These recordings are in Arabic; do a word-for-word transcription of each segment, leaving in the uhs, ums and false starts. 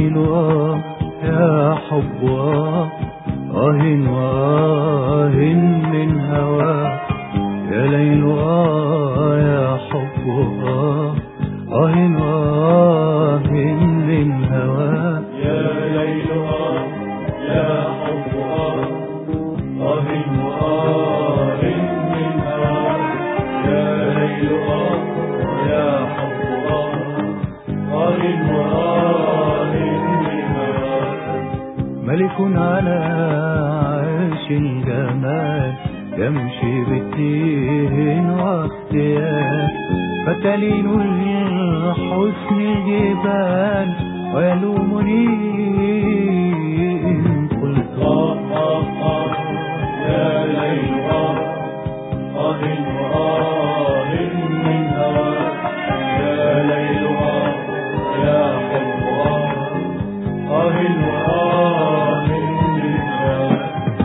ليل آه يا حب آه آه وآه من هواك يا ليل آه يا حب آه آه وآه من هواك يا ليل آه يا حب آه آه وآه من هواك يا ليل آه يا حب آه آه وآه من هواك ملك على عرش الجمال يمشي بالتيه واختيار فتلين الحسن الجبال ويلومني إن قلت آه آه آه يا ليل آه آه وآه من هواك يا ليل آه يا حب آه آه وآه من هواك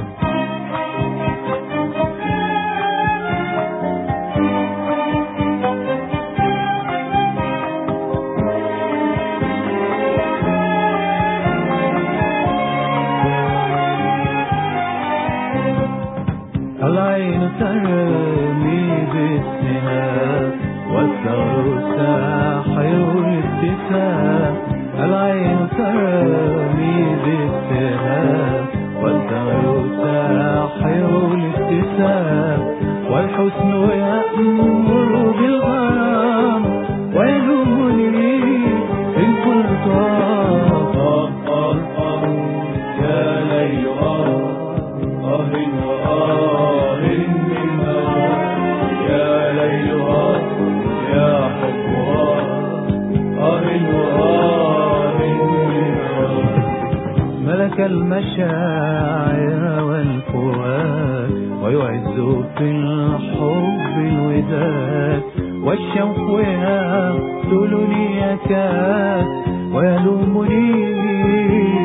العين ترمي بالسهام والثغر ساحر الابتسام العين ترمي بالسهام والثغر ساحر الابتسام والحسن يأمر بالغرام ويلومني إن قلت آه آه آه آه يا ليل آه آه وآه من هواك يا ليل آه يا حب آه آه وآه من هواك ملك المشاعر والفؤاد ويعز في الحب الوداد والشوق يقتلني يكاد ويلومني